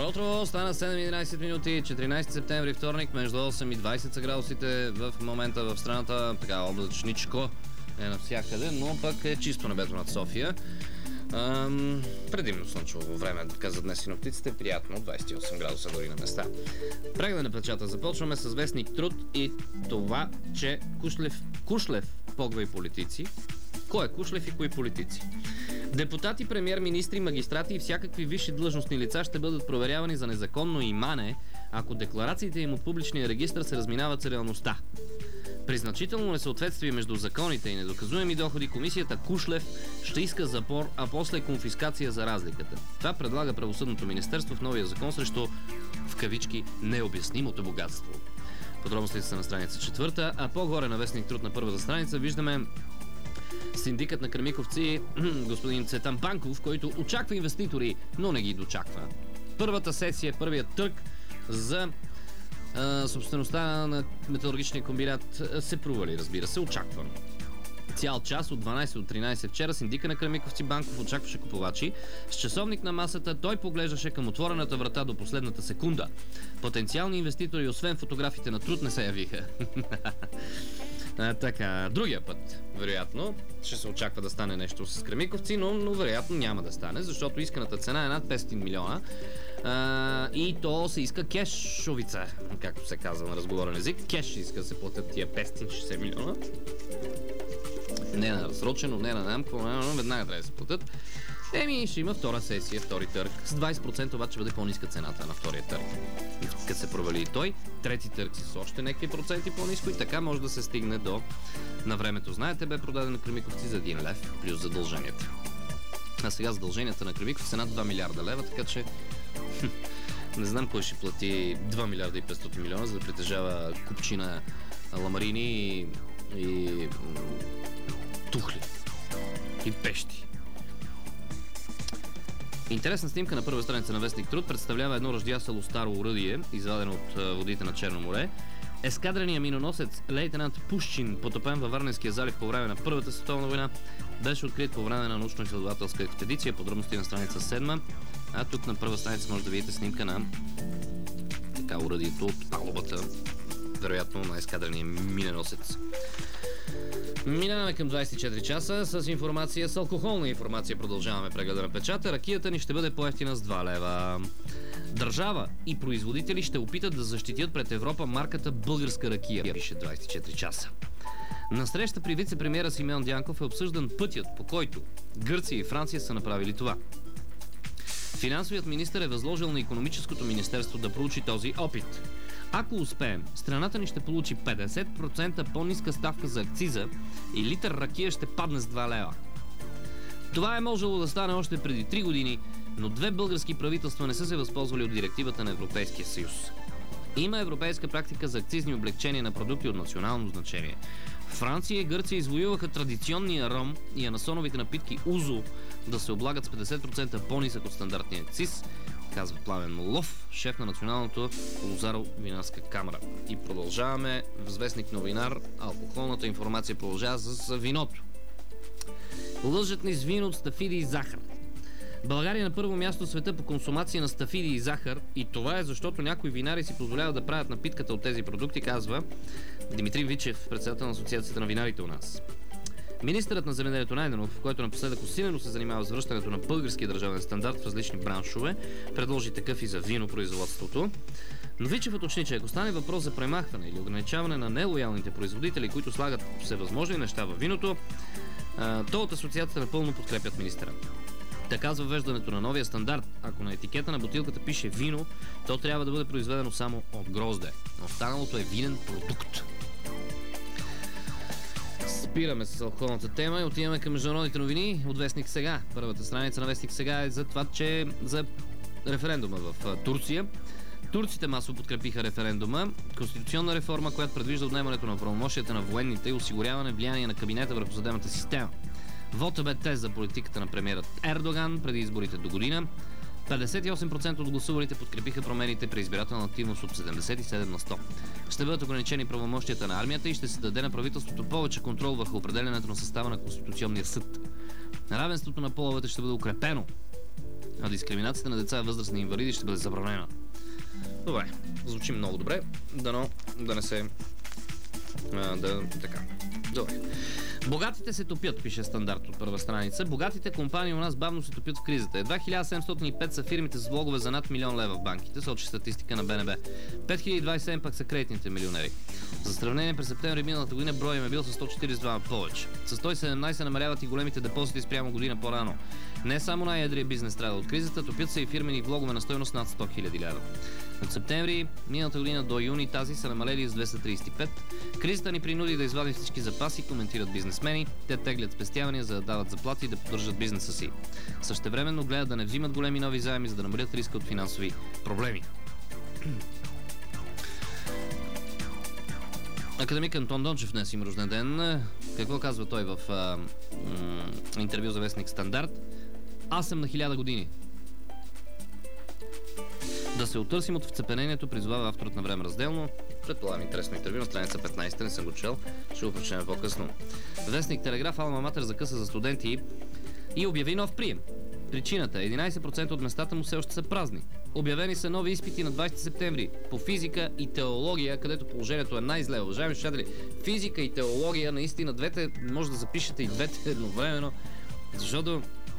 Добро утро, стана 7:11 минути, 14 септември, вторник, между 8 и 20 са градусите в момента в страната, така облачничко е навсякъде, но пък е чисто небето над София. Предимно слънчево време, каза днес синоптиците, приятно, 28 градуса дори на места. Преглед на печата започваме с вестник Труд и това, че Кушлев погва и политици. Кой е Кушлев и кои политици? Депутати, премиер-министри, магистрати и всякакви висши длъжностни лица ще бъдат проверявани за незаконно имане, ако декларациите им от публичния регистър се разминават с реалността. При значително несъответствие между законите и недоказуеми доходи, комисията Кушлев ще иска запор, а после конфискация за разликата. Това предлага правосъдното министерство в новия закон срещу, в кавички, необяснимото богатство. Подробностите са на страница 4, а по-горе на вестник Труд на първата страница виждаме синдикът на кремиковци, господин Цветан Панков, който очаква инвеститори, но не ги дочаква. Първата сесия, първият търг за собствеността на металургичния комбинат се провали, разбира се, очаквам. Цял час от 12 до 13 вчера синдика на кремиковци Банков очакваше купувачи. С часовник на масата той поглеждаше към отворената врата до последната секунда. Потенциални инвеститори, освен фотографите на Труд, не се явиха. Така, другия път, вероятно, ще се очаква да стане нещо с кремиковци, но вероятно няма да стане, защото исканата цена е над 500 милиона и то се иска кешовица, както се казва на разговорен език. Кеш иска да се платят тия 560 милиона. Не на разсрочено, не на намко, веднага трябва да се платят. Ще има втора сесия, втори търг. С 20% обаче бъде по-ниска цената на втория търг. Като се провали и той, трети търг с още някакви проценти по-ниско и така може да се стигне до на времето. Знаете, бе продаден на кремиковци за 1 лев плюс задълженията. А сега задълженията на кремиковци са над 2 милиарда лева, така че не знам кой ще плати 2 милиарда и 500 милиона, за да притежава купчина ламарини и тухли и пещи. Интересна снимка на първа страница на вестник Труд представлява едно ръждясало старо оръдие, извадено от водите на Черно море. Ескадреният миноносец лейтенант Пушчин, потопен във Варненския залив по време на Първата световна война, беше открит по време на научно-изследователска експедиция. Подробности на страница 7. А тук на първа страница може да видите снимка на така оръдието от палубата, вероятно на ескадрения миноносец. Минаваме към 24 часа с информация, с алкохолна информация. Продължаваме прегледа на печата. Ракията ни ще бъде по-евтина с 2 лева. Държава и производители ще опитат да защитят пред Европа марката българска ракия, пише 24 часа. На среща при вице-премиера Симеон Дянков е обсъждан пътят, по който Гърция и Франция са направили това. Финансовият министър е възложил на икономическото министерство да проучи този опит. Ако успеем, страната ни ще получи 50% по-ниска ставка за акциза и литър ракия ще падне с 2 лева. Това е можело да стане още преди 3 години, но 2 български правителства не са се възползвали от директивата на Европейския съюз. Има европейска практика за акцизни облекчения на продукти от национално значение. Франция и Гърция извоюваха традиционния ром и анасоновите напитки Узо да се облагат с 50% по-нисък от стандартния акциз, казва Пламен Молов, шеф на Националното лозаро-винарска камара. И продължаваме в вестник Новинар. Алкохолната информация продължава с виното. Лъжат ни с вино от стафиди и захар. България е на първо място в света по консумация на стафиди и захар и това е защото някои винари си позволяват да правят напитката от тези продукти, казва Димитрий Вичев, председател на Асоциацията на винарите у нас. Министърът на земеделието Найденов, който напоследък усилено се занимава с връщането на българския държавен стандарт в различни браншове, предложи такъв и за винопроизводството. Но Вичев уточни, че ако стане въпрос за премахване или ограничаване на нелоялните производители, които слагат всевъзможни неща във виното, то от асоциацията напълно подкрепят министъра. Така с въвеждането на новия стандарт, ако на етикета на бутилката пише вино, то трябва да бъде произведено само от грозде. Останалото е винен продукт. Спираме с алкохолната тема и отиваме към международните новини от Вестник Сега. Първата страница на Вестник Сега е за това, че за референдума в Турция. Турците масово подкрепиха референдума. Конституционна реформа, която предвижда отнемането на правомощията на военните и осигуряване влияние на кабинета върху съдебната система. Вотът бе тест за политиката на премиерът Ердоган преди изборите до година. 58% от гласувалите подкрепиха промените при избирателна активност от 77 на 100. Ще бъдат ограничени правомощията на армията и ще се даде на правителството повече контрол върху определянето на състава на Конституционния съд. Равенството на половете ще бъде укрепено. а дискриминацията на деца и възрастни инвалиди ще бъде забранена. Добре, звучи много добре, дано да не се... така. Добре. Богатите се топят, пише Стандарт от първа страница. Богатите компании у нас бавно се топят в кризата. Едва 1705 са фирмите с влогове за над 1 000 000 лева в банките, сочи статистика на БНБ. 5027 пък са кредитните милионери. За сравнение, през септември миналата година броя им е бил с 142 повече. С 117 намаляват и големите депозити спрямо година по-рано. Не само най-едрият бизнес страда от кризата, топят се и фирмени влогове на стойност над 100 000 лева. От септември миналата година до юни тази са намалели с 235. Кризата ни принуди да извадим всички запаси, коментират бизнесмени. Те теглят спестявания, за да дават заплати и да поддържат бизнеса си. Същевременно гледат да не взимат големи нови заеми, за да намалят риска от финансови проблеми. Академик Антон Дончев днес има рожден ден. Какво казва той в интервю за вестник Стандарт? Аз съм на 1000 години. Да се отърсим от вцепенението, призвава авторът на Време разделно. Предполагам интересно интервю на страница 15, не съм го чел, ще го прочетем по-късно. Вестник Телеграф Алма Матер закъса за студенти и обяви нов прием. Причината е 11% от местата му все още са празни. Обявени са нови изпити на 20 септември по физика и теология, където положението е най-зле. Уважаеми слушатели, физика и теология, наистина двете, може да запишете и двете едновременно, защото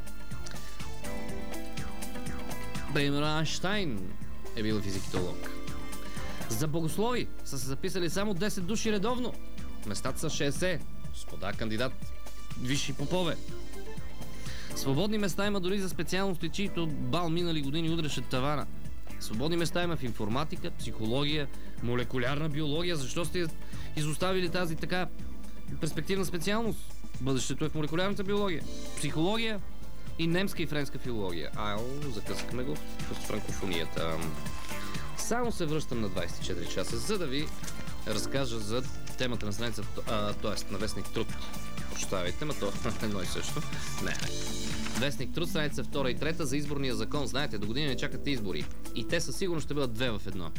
примерно Айнщайн е бил физик и теолог. За богослови са се записали само 10 души редовно. Местата са 60. Господа кандидат висши попове. Свободни места има дори за специалности, чието бал минали години удреше тавана. Свободни места има в информатика, психология, молекулярна биология. Защо сте изоставили тази така перспективна специалност? Бъдещето е в молекулярната биология, психология и немска и френска филология. Закъскаме го в франкофонията. Само се връщам на 24 часа, за да ви разкажа за темата на страницата, т.е. на Вестник Труд. Прощавайте, ма то едно и също. Не. Вестник Труд, страница 2 и 3 за изборния закон. Знаете, до година не чакате избори. И те със сигурност ще бъдат две в едно.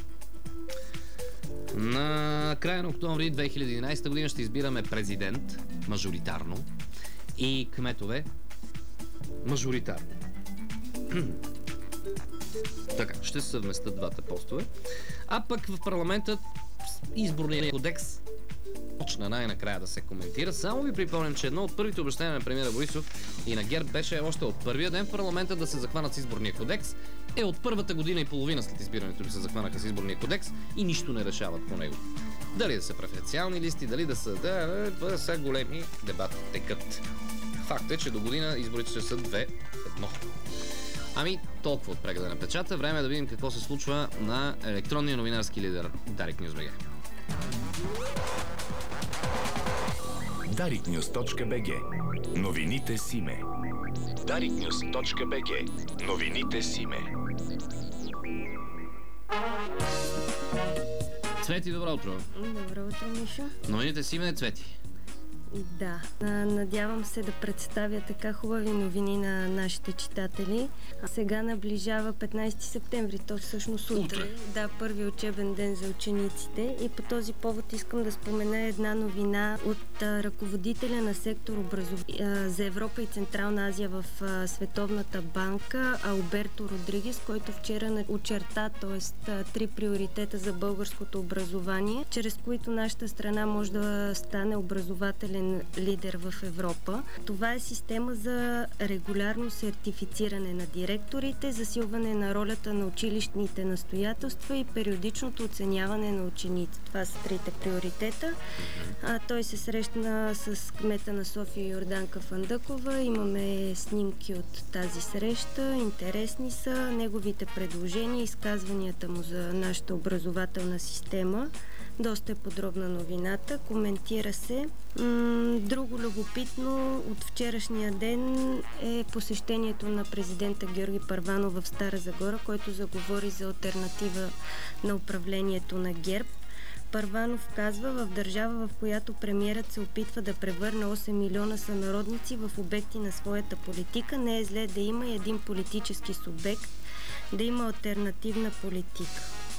На края на октомври 2011 година ще избираме президент, мажоритарно, и кметове, мажоритарно. Така, ще се съвместят двата постове. А пък в парламента изборния кодекс почна най-накрая да се коментира. Само ви припомням, че едно от първите обещания на премиера Борисов и на ГЕРБ беше още от първия ден в парламента да се захванат с изборния кодекс. От първата година и половина след избирането ли се захванаха с изборния кодекс и нищо не решават по него. Дали да са преференциални листи, дали да са... Да са големи дебати текат. Факт е, че до година изборите ще са 2 в 1. Ами, толкова от прегледа на печата. Време е да видим какво се случва на електронния новинарски лидер Dariknews.bg. Dariknews.bg. Новините с име. Dariknews.bg. Новините с име. Цвети, добро утро. Добро утро, Мишо. Новините с име, Цвети. Да, надявам се да представя така хубави новини на нашите читатели. Сега наближава 15 септември, то всъщност утре. Да, първи учебен ден за учениците и по този повод искам да спомена една новина от ръководителя на сектор за Европа и Централна Азия в Световната банка Алберто Родригес, който вчера очерта, т.е. 3 приоритета за българското образование, чрез които нашата страна може да стане образователен лидер в Европа. Това е система за регулярно сертифициране на директорите, засилване на ролята на училищните настоятелства и периодичното оценяване на ученици. Това са 3 приоритета. Той се срещна с кмета на София Йорданка Фандъкова. Имаме снимки от тази среща. Интересни са неговите предложения, изказванията му за нашата образователна система. Доста е подробна новината, коментира се. Друго любопитно от вчерашния ден е посещението на президента Георги Първанов в Стара Загора, който заговори за алтернатива на управлението на ГЕРБ. Първанов казва, в държава, в която премиерът се опитва да превърне 8 милиона сънародници в обекти на своята политика, не е зле да има и един политически субект, да има алтернативна политика.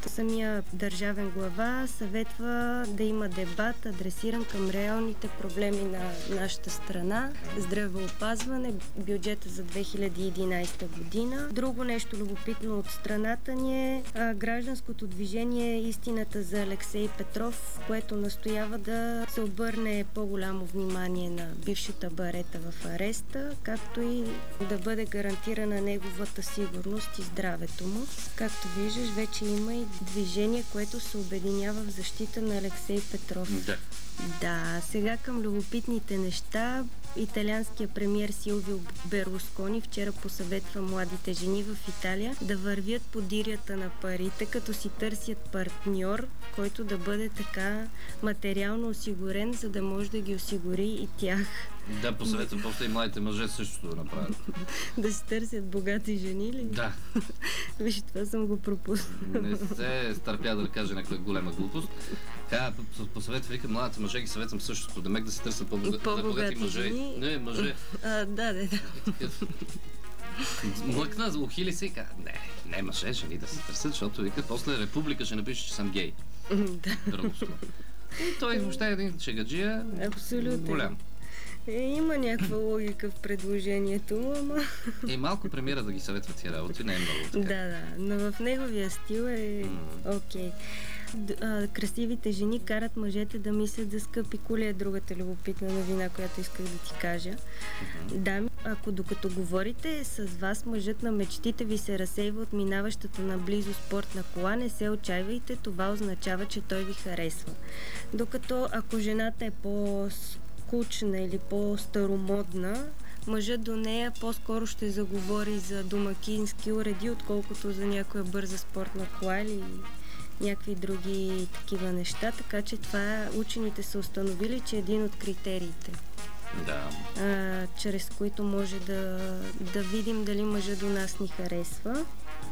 самия държавен глава съветва да има дебат, адресиран към реалните проблеми на нашата страна, здравеопазване, бюджета за 2011 година. Друго нещо любопитно от страната ни е гражданското движение Истината за Алексей Петров, което настоява да се обърне по-голямо внимание на бившата барета в ареста, както и да бъде гарантирана неговата сигурност и здравето му. Както виждаш, вече има и движение, което се обединява в защита на Алексей Петров. Да. Да, сега към любопитните неща. Италианският премиер Силвио Берлускони вчера посъветва младите жени в Италия да вървят по дирията на парите, като си търсят партньор, който да бъде така материално осигурен, за да може да ги осигури и тях. Да, посъветва после и младите мъже също да направят. Да си търсят богати жени ли? Да. Виж, това съм го пропуснал. Не се стърпя да кажа някаква голема глупост. Посъветва, вика, младите мъже ги съветвам същото. Да мек да се търсят по-богати мъже. Жени. Не, мъже. Да. Млъкна, ухили се и каза, не мъже, жени да се търсят, защото вика, после Република ще напише, че съм гей. Да. И той въобще е един шегаджия. Абсолютно. Голям. Има някаква логика в предложението, ама... Малко премиера да ги съветва тия работи, не е много така. Да, но в неговия стил е окей. Красивите жени карат мъжете да мислят за скъпи коли, е другата любопитна новина, която исках да ти кажа. Дами, ако докато говорите с вас, мъжът на мечтите ви се разсейва от минаващата наблизо спортна кола, не се отчайвайте, това означава, че той ви харесва. Докато ако жената е по-скучна или по-старомодна, мъжът до нея по-скоро ще заговори за домакински уреди, отколкото за някоя бърза спортна кола или някакви други такива неща, така че това учените са установили, че е един от критериите. Да. Чрез които може да видим дали мъжът до нас ни харесва.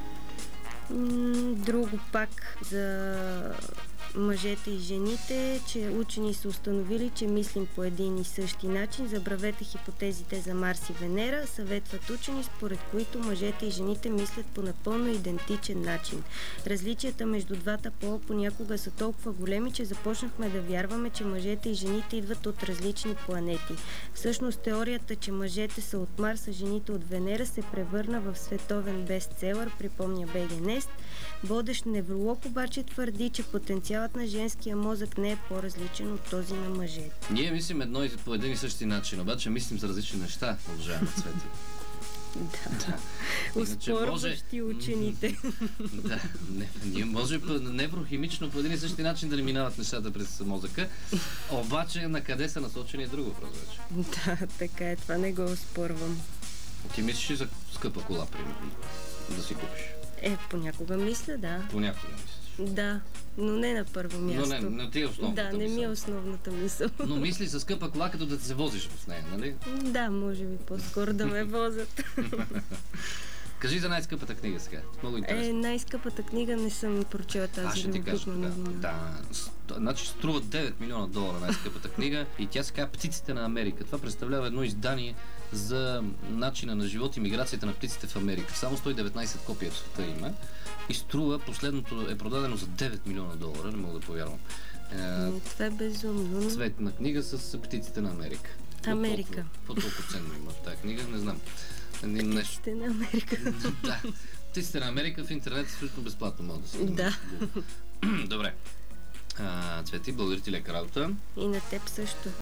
Друго пак за мъжете и жените, че учени са установили, че мислим по един и същи начин. Забравете хипотезите за Марс и Венера. Съветват учени, според които мъжете и жените мислят по напълно идентичен начин. Различията между двата пола понякога са толкова големи, че започнахме да вярваме, че мъжете и жените идват от различни планети. Всъщност теорията, че мъжете са от Марс, а жените от Венера се превърна в световен бестселър, припомня БГ Нест. Водещ невролог обаче твърди, че потенциалът на женския мозък не е по-различен от този на мъжете. Ние мислим по един и същи начин, обаче мислим за различни неща, уважаема Цвети. Да. Успорващи учените. Да, ние може неврохимично по един и същи начин да ни минават нещата през мозъка, обаче на къде са насочени е друго въпрос вече. Да, така е, това не го оспорвам. Ти мислиш и за скъпа кола, примерно, да си купиш? Понякога мисля, да. Понякога мислиш? Да, но не на първо място. Но не ти е основната мисъл. Да, не ми е основната мисъл. Но мисли за скъпа кола, като да се возиш в нея, нали? Да, може би по-скоро да ме возят. Кажи за най-скъпата книга сега. Много интересно. Най-скъпата книга не съм прочела тази любопитна новина. Да, значи струва $9 милиона най-скъпата книга и тя се казва "Птиците на Америка". Това представлява едно издание за начина на живот и миграцията на птиците в Америка. Само 119 копия в света има и струва, последното е продадено за $9 милиона, не мога да повярвам. Това е безумно. Цветна книга с птиците на Америка. Америка. Какво толкова ценно има в тази книга, не знам. Птиците на Америка. Да, птиците на Америка в интернет също безплатно могат да се. Да. Добре. Цвети, благодаря ти, лека работа. И на теб също.